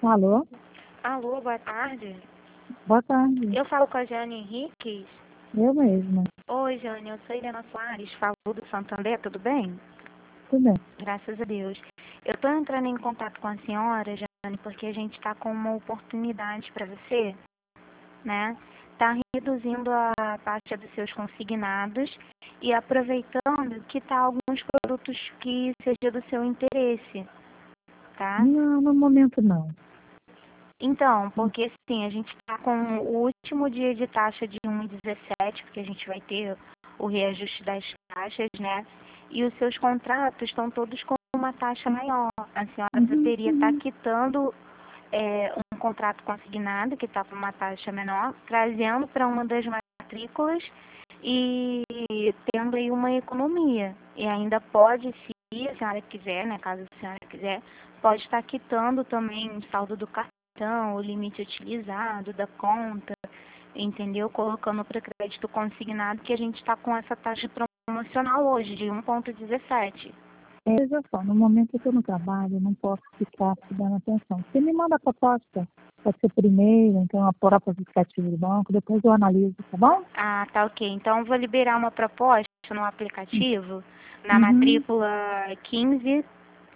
Alô? Alô, boa tarde. Boa tarde. Eu falo com a Jane Henriques. Eu mesma. Oi, Jane, eu sou Helena Soares, falo do Santander, tudo bem? Tudo bem. Graças a Deus. Eu estou entrando em contato com a senhora, Jane, porque a gente está com uma oportunidade para você, né? Está reduzindo a taxa dos seus consignados e aproveitando que tá alguns produtos que seja do seu interesse, tá? Não, no momento não. Então, porque sim, a gente está com o último dia de taxa de 1,17, porque a gente vai ter o reajuste das taxas, né? E os seus contratos estão todos com uma taxa maior. A senhora poderia estar quitando um contrato consignado, que está com uma taxa menor, trazendo para uma das matrículas e tendo aí uma economia. E ainda pode, se a senhora quiser, né, caso a senhora quiser, pode estar quitando também o saldo do cartão, o limite utilizado da conta, entendeu? Colocando para crédito consignado, que a gente está com essa taxa promocional hoje, de 1,17. Veja só, no momento eu estou no trabalho, eu não posso ficar te dando atenção. Você me manda a proposta, pode ser primeiro, então a própria aplicativo do banco, depois eu analiso, tá bom? Ah, tá ok. Então eu vou liberar uma proposta no aplicativo, na Uhum. matrícula 15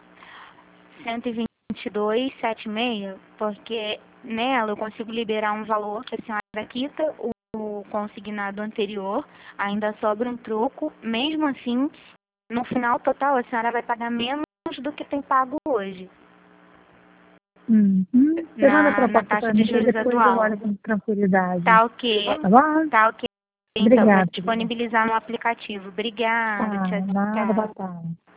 12276, porque nela eu consigo liberar um valor que a senhora quita o consignado anterior, ainda sobra um troco. Mesmo assim, no final total, a senhora vai pagar menos do que tem pago hoje, Uhum. Você manda a na proposta taxa para de mim e juros depois eu atual. olho com tranquilidade. Tá ok. Tá bom? Tá ok. Então, vou Obrigada, querida. disponibilizar no aplicativo. Obrigada. Tá, Tchau, nada, boa tchau. tarde.